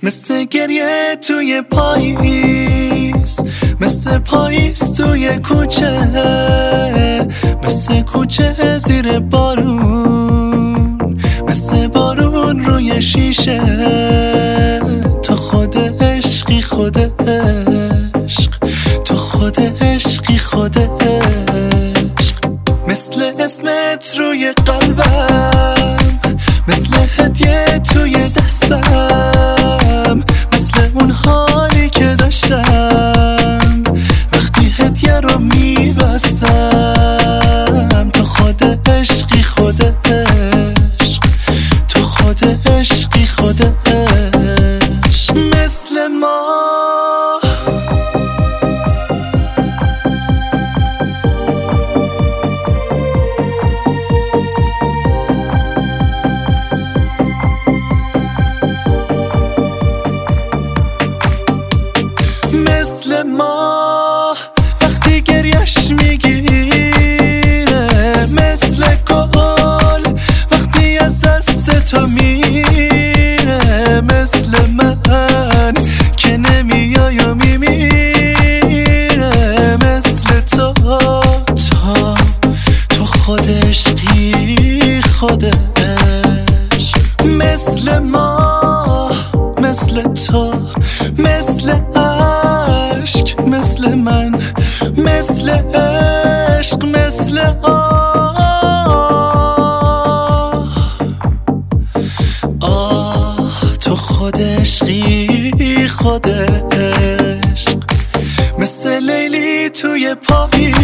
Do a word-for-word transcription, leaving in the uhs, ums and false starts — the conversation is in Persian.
مثل گریه توی پاییز، مثل پاییز توی کوچه، مثل کوچه زیر بارون، مثل بارون روی شیشه. تو خود عشقی خود عشق، تو خود عشقی خود عشق. مثل اسمت روی قلبم، مثل هدیه توی دستم، مثل اون حالی که داشتم وقتی هدیه رو میبستم. تو خود عشقی خود عشق، تو خود عشقی خود عشق. مثل ما مثل ما وقتی گریش میگیره، مثل گل وقتی از دست تو میره، مثل من که نمیای و میمیره. مثل تو تو تو خود عشقی خود عشق. مثل ما مثل تو مثل عشق، مثل من مثل عشق، مثل آه آه. تو خود عشقی خود عشق، مثل لیلی توی پاییز،